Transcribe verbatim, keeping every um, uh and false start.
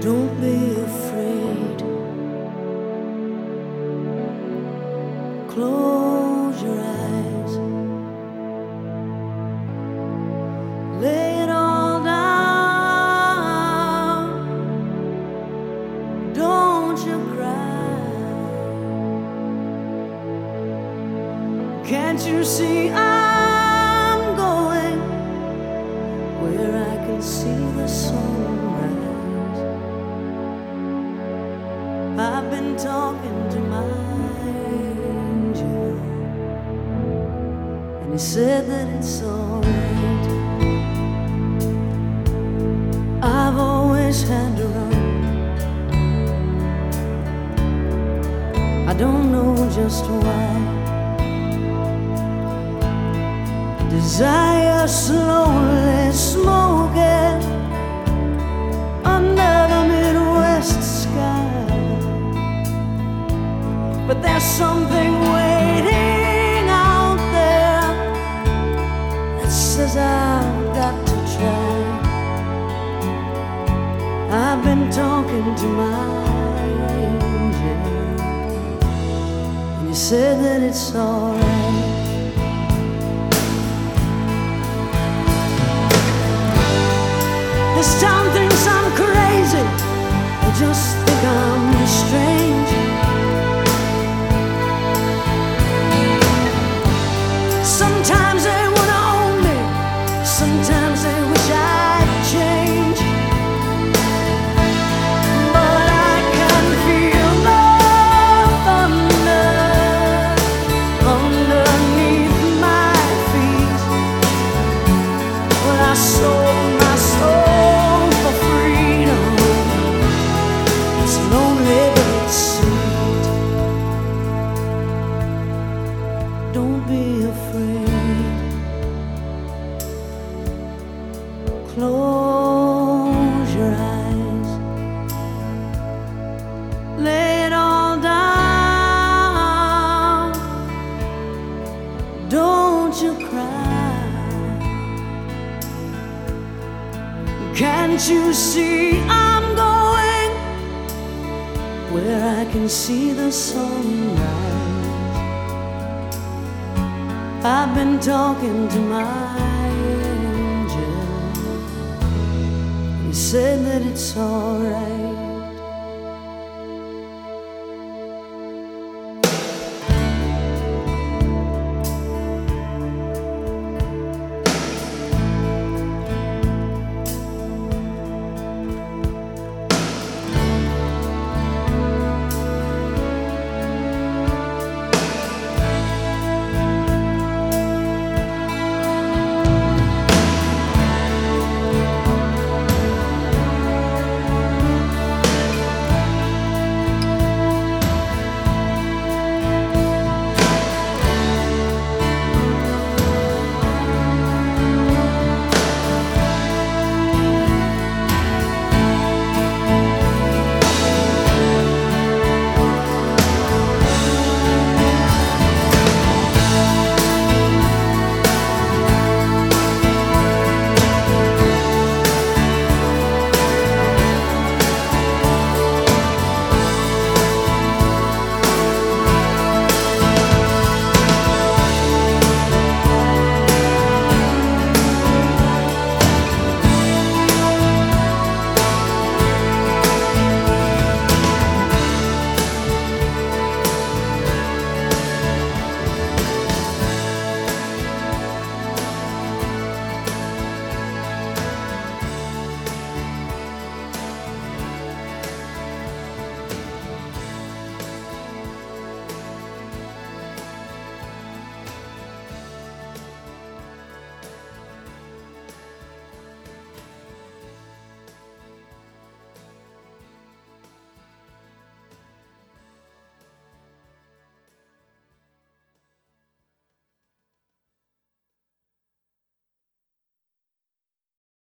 Don't be afraid. Close your eyes. Lay it all down. Don't you cry. Can't you see I'm going where I can see the sunrise? I've been talking to my angel, and he said that it's alright. I've always had to run. I don't know just why. Desire slowly smoking under the Midwest sky. But there's something waiting out there that says I've got to try. I've been talking to my angel, and he said that it's alright. This town thinks I'm crazy, they just think I'm strange. Sometimes they wanna own me, sometimes they wish I'd change. But I can feel the thunder underneath my feet. Well, I sold my soul for freedom. It's lonely but it's sweet. Don't be afraid. Close your eyes. Lay it all down. Don't you cry. Can't you see I'm going where I can see the sunrise? I've been talking to my angel, he said that it's alright.